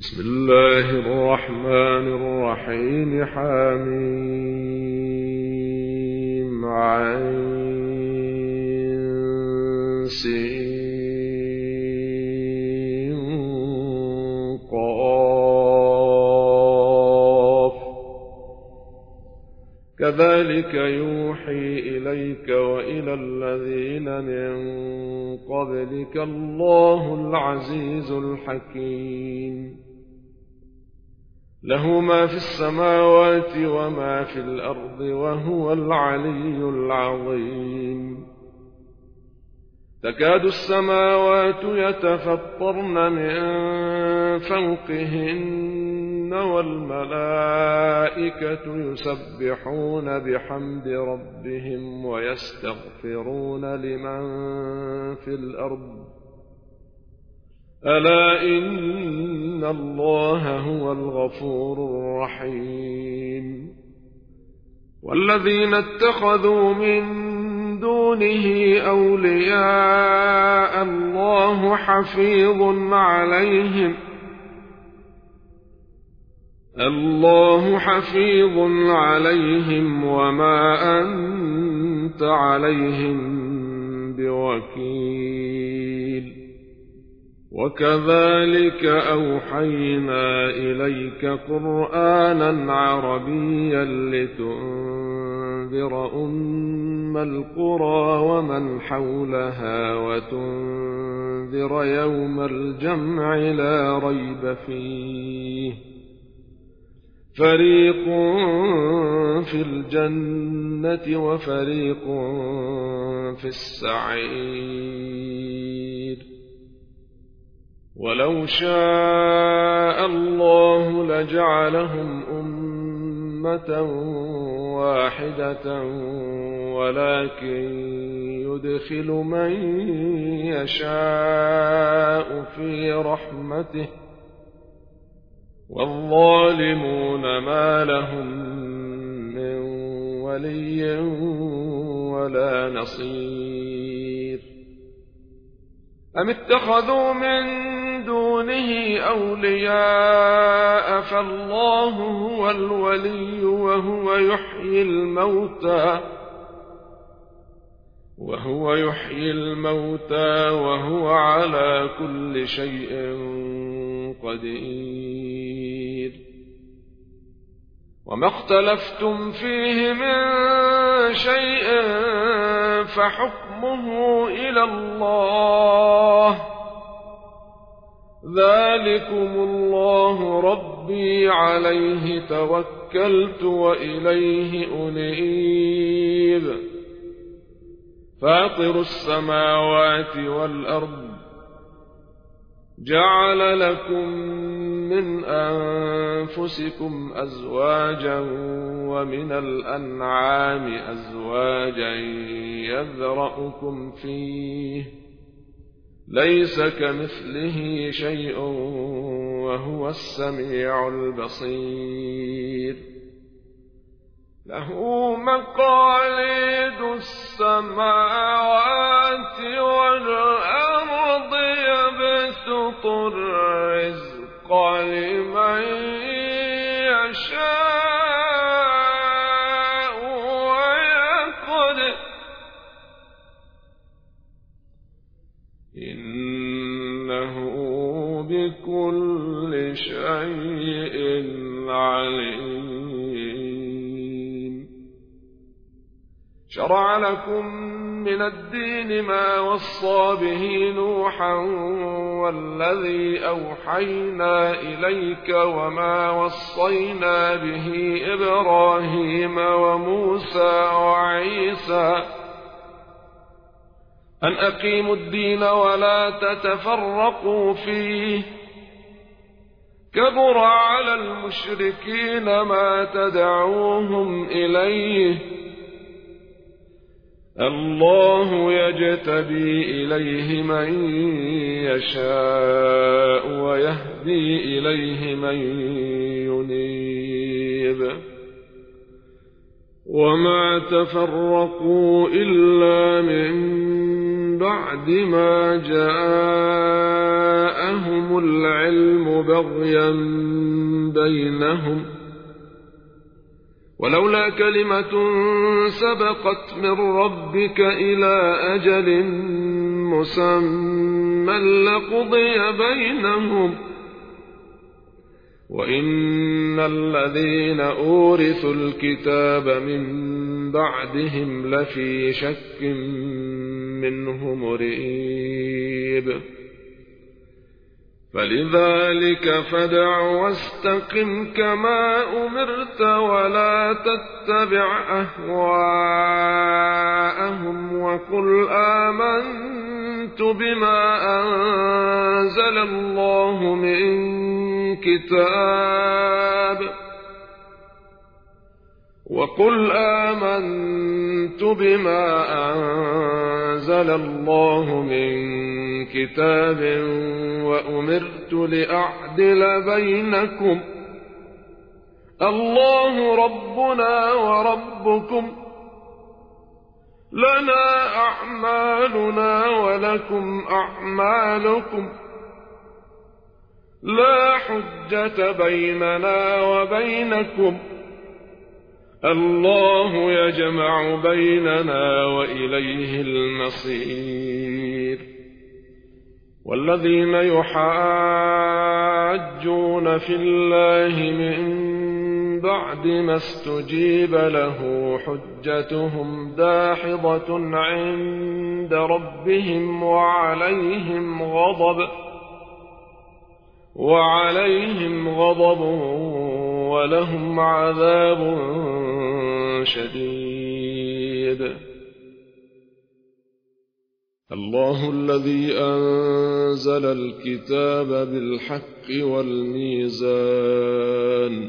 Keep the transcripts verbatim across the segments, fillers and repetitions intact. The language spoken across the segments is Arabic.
بسم الله الرحمن الرحيم. حميم عين سين قاف. كذلك يوحي إليك وإلى الذين من قبلك الله العزيز الحكيم. له ما في السماوات وما في الأرض وهو العلي العظيم. تكاد السماوات يتفطرن من فوقهن والملائكة يسبحون بحمد ربهم ويستغفرون لمن في الأرض ألا إن الله هو الغفور الرحيم. والذين اتخذوا من دونه أولياء الله حفيظ عليهم الله حفيظ عليهم وما أنت عليهم بوكيل. وكذلك أوحينا إليك قرآنا عربيا لتنذر أم القرى ومن حولها وتنذر يوم الجمع لا ريب فيه فريق في الجنة وفريق في السعير. ولو شاء الله لجعلهم أمة واحدة ولكن يدخل من يشاء في رحمته والظالمون ما لهم من ولي ولا نصير. أم اتخذوا من دونه أولياء فالله هو الولي وهو يحيي الموتى وهو يحيي الموتى وهو على كل شيء قدير. وما اختلفتم فيه من شيء فحكمه إلى الله ذلكم الله ربي عليه توكلت وإليه أنيب. فاطر السماوات والأرض جعل لكم من أنفسكم أزواجا ومن الأنعام أزواجا يذرأكم فيه ليس كمثله شيء وهو السميع البصير. له مقاليد السماوات والأرض يبسط الرزق لمن يشاء ويقدر إنه بكل شيء عليم. شرع لكم من الدين ما وصى به نوحا والذي أوحينا إليك وما وصينا به إبراهيم وموسى وعيسى أن أقيموا الدين ولا تتفرقوا فيه كبر على المشركين ما تدعوهم إليه الله يجتبي إليه من يشاء ويهدي إليه من ينيب. وما تفرقوا إلا من بعد ما جاءهم العلم بغيا بينهم، ولولا كلمة سبقت من ربك إلى أجل مسمى لقضي بينهم، وإن الذين أورثوا الكتاب من بعدهم لفي شك منه مريب. فلذلك فادع واستقم كما أمرت ولا تتبع أهواءهم، وقل آمنت بما أنزل الله من كتاب وقل آمنت بما أنزل الله من كتاب وأمرت لأعدل بينكم الله ربنا وربكم لنا أعمالنا ولكم أعمالكم لا حجة بيننا وبينكم الله يجمع بيننا وإليه المصير. والذين يحاجون في الله من بعد ما استجيب له حجتهم داحضة عند ربهم وعليهم غضب وعليهم غضب ولهم عذاب شديد. الله الذي أنزل الكتاب بالحق والميزان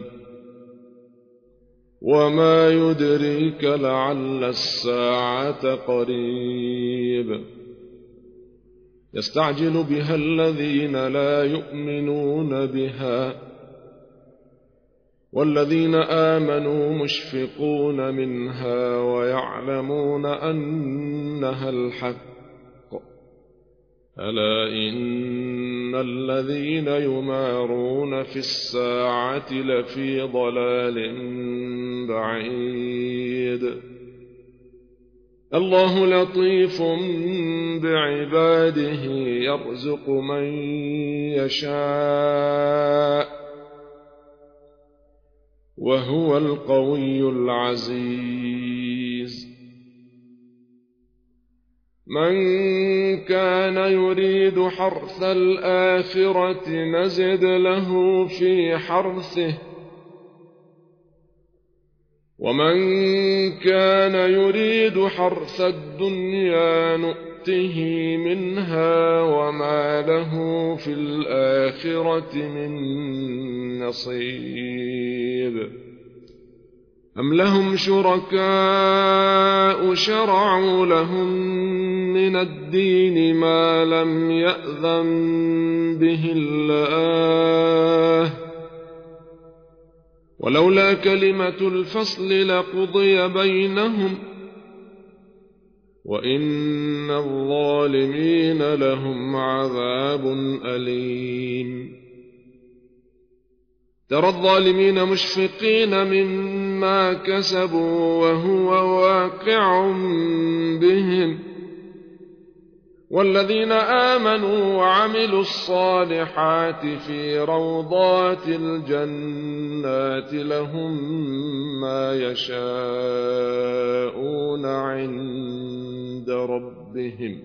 وما يدريك لعل الساعة قريب يستعجل بها الذين لا يؤمنون بها والذين آمنوا مشفقون منها ويعلمون أنها الحق. ألا إن الذين يمارون في الساعة لفي ضلال بعيد. الله لطيف بعباده يرزق من يشاء وهو القوي العزيز. من كان يريد حرث الآخرة نزد له في حرثه ومن كان يريد حرث الدنيا نؤته منها وما له في الآخرة من نصيب. أم لهم شركاء شرعوا لهم من الدين ما لم يأذن به الله ولولا كلمة الفصل لقضي بينهم وإن الظالمين لهم عذاب أليم. ترى الظالمين مشفقين مما كسبوا وهو واقع بهم والذين آمنوا وعملوا الصالحات في روضات الجنات لهم ما يشاءون عند ربهم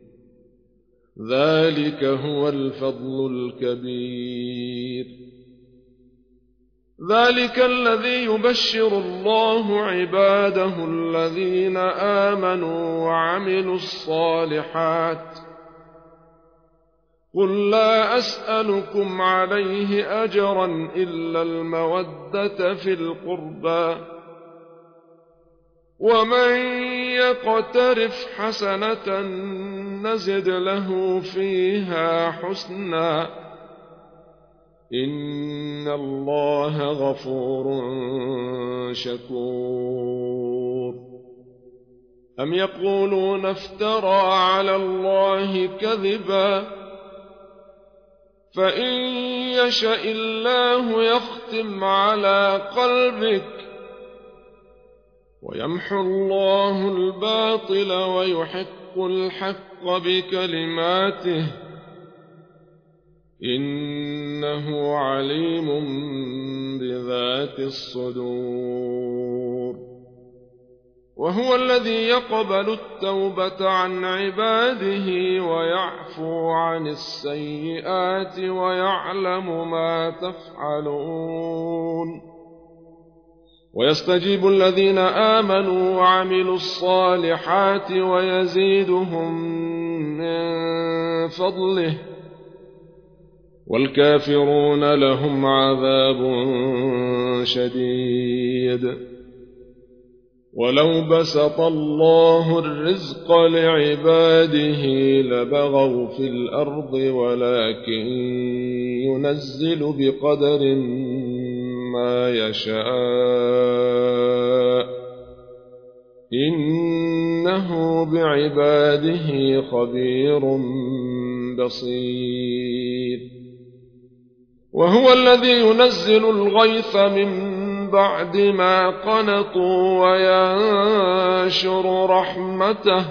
ذلك هو الفضل الكبير. ذلك الذي يبشر الله عباده الذين آمنوا وعملوا الصالحات قل لا أسألكم عليه أجرا إلا المودة في القربى ومن يقترف حسنة نزد له فيها حسنا إن الله غفور شكور أم يقولون افترى على الله كذبا فإن يشأ الله يختم على قلبك ويمحو الله الباطل ويحق الحق بكلماته إنه عليم بذات الصدور وهو الذي يقبل التوبة عن عباده ويعفو عن السيئات ويعلم ما تفعلون ويستجيب الذين آمنوا وعملوا الصالحات ويزيدهم من فضله والكافرون لهم عذاب شديد ولو بسط الله الرزق لعباده لبغوا في الأرض ولكن ينزل بقدر ما يشاء إنه بعباده خبير بصير وهو الذي ينزل الغيث من بعد ما قنطوا وينشر رحمته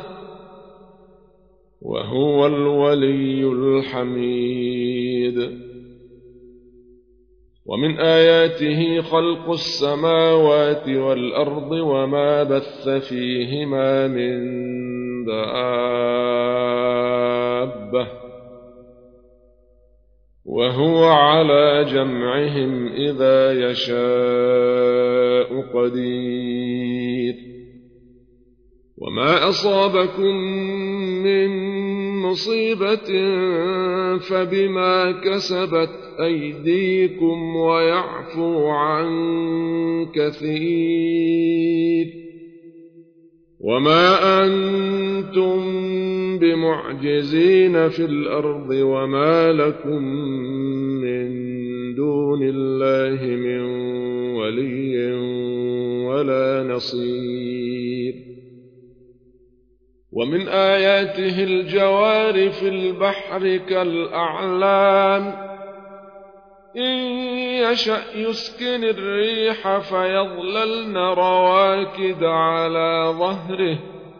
وهو الولي الحميد ومن آياته خلق السماوات والأرض وما بث فيهما من دابة وهو على جمعهم إذا يشاء قدير وما أصابكم من مصيبة فبما كسبت أيديكم ويعفو عن كثير وما أنتم بمعجزين في الأرض وما لكم من دون الله من ولي ولا نصير ومن آياته الجوار في البحر كالأعلام إن يشأ يسكن الريح فيظللن رواكد على ظهره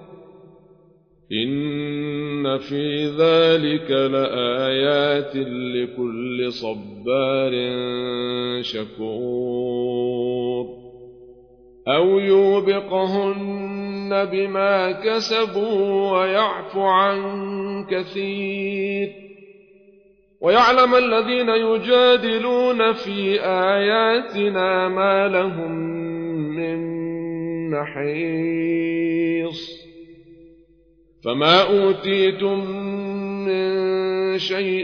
إن في ذلك لآيات لكل صبار شكور أو يوبقهن بما كسبوا ويعفو عن كثير ويعلم الذين يجادلون في آياتنا ما لهم من محيص فما أوتيتم من شيء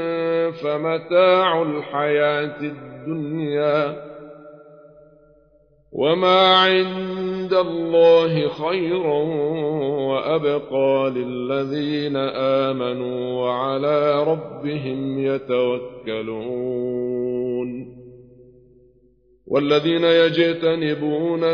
فمتاع الحياة الدنيا وما عند الله خير وأبقى للذين آمنوا وعلى ربهم يتوكلون والذين يجتنبون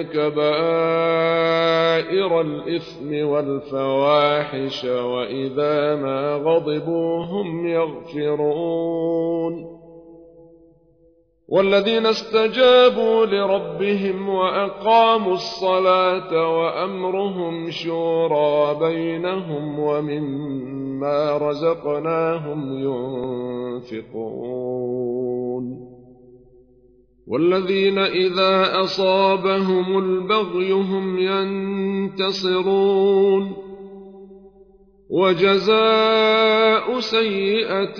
كبائر الإثم والفواحش وإذا ما غضبوا هم يغفرون والذين استجابوا لربهم وأقاموا الصلاة وأمرهم شورى بينهم ومما رزقناهم ينفقون والذين إذا أصابهم البغي هم ينتصرون وجزاء سيئة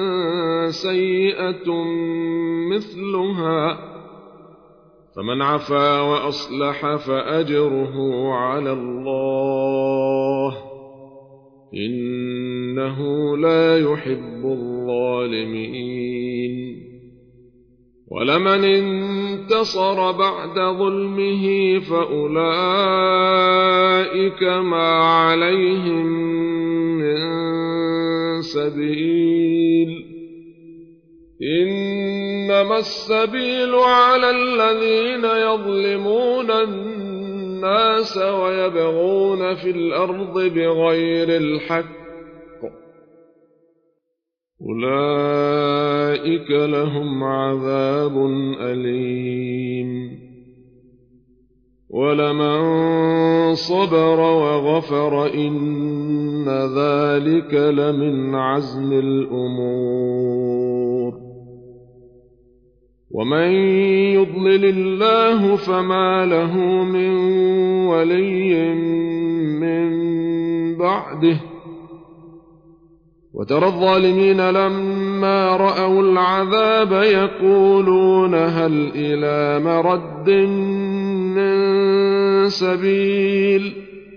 سيئة مثلها فمن عفا وأصلح فأجره على الله إنه لا يحب الظالمين ولمن انتصر بعد ظلمه فأولئك ما عليهم من سبيل إن إنما السبيل على الذين يظلمون الناس ويبغون في الأرض بغير الحق أولئك لهم عذاب أليم ولمن صبر وغفر إن ذلك لمن عزم الأمور ومن يضلل الله فما له من ولي من بعده وترى الظالمين لما رأوا العذاب يقولون هل إلى مرد من سبيل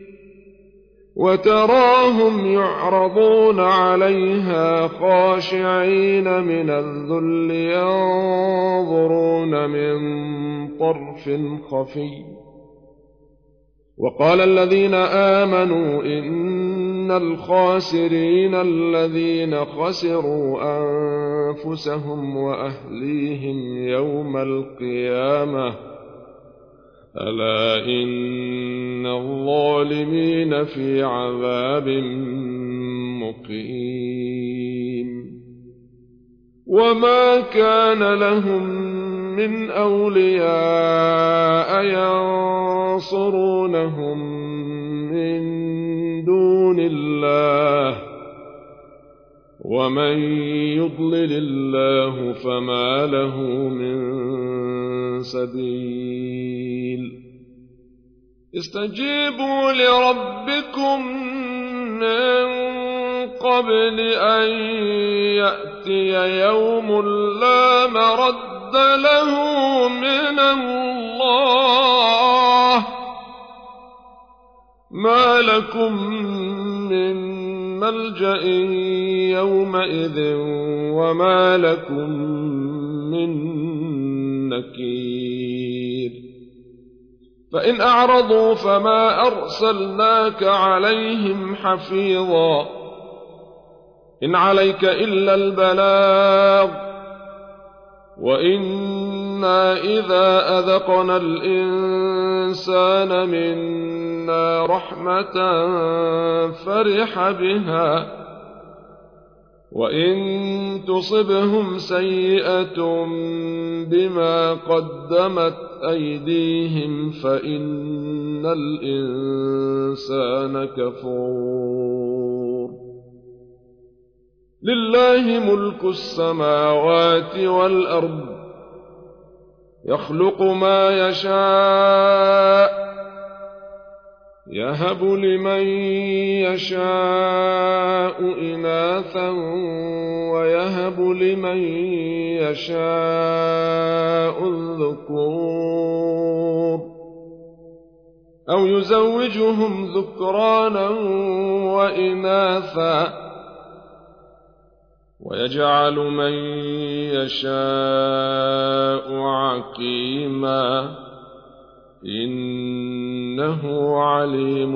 وتراهم يعرضون عليها خاشعين من الذل ينظرون من طرف خفي وقال الذين آمنوا إن الخاسرين الذين خسروا أنفسهم وأهليهم يوم القيامة ألا إن الظالمين في عذاب مقيم وما كان لهم من أولياء ينصرونهم من دون الله ومن يضلل الله فما له من سبيل استجيبوا لربكم من قبل أن يأتي يوم لا مرد له من الله ما لكم من ملجأ يومئذ وما لكم من نكير فإن أعرضوا فما أرسلناك عليهم حفيظا إن عليك إلا البلاغ وإنا إذا أذقنا الإنسان منا رحمة فرح بها وإن تصبهم سيئة بما قدمت أيديهم فإن الإنسان كفور لله ملك السماوات والأرض يخلق ما يشاء يهب لمن يشاء إناثا ويهب لمن يشاء الذكور أو يزوجهم ذكرانا وإناثا ويجعل من يشاء عقيما إنه عليم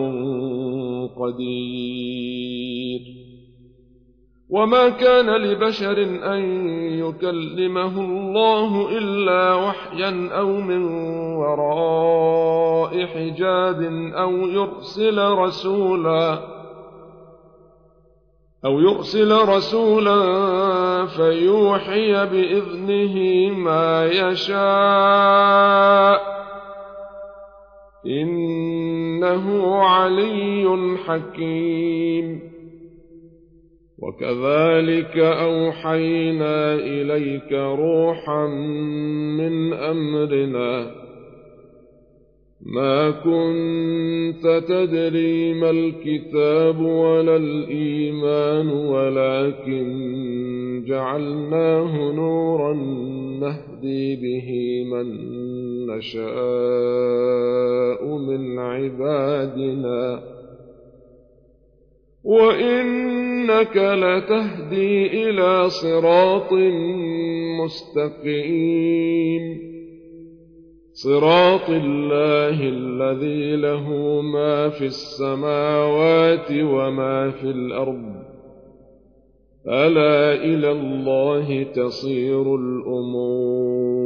قدير وما كان لبشر أن يكلمه الله إلا وحيا أو من وراء حجاب أو يرسل رسولا أو يرسل رسولا فيوحي بإذنه ما يشاء إنه علي حكيم وكذلك أوحينا إليك روحا من أمرنا ما كنت تدري ما الكتاب ولا الإيمان ولكن جعلناه نورا نهدي به من نشاء من عبادنا وإنك لتهدي إلى صراط مستقيم صراط الله الذي له ما في السماوات وما في الأرض ألا إلى الله تصير الأمور.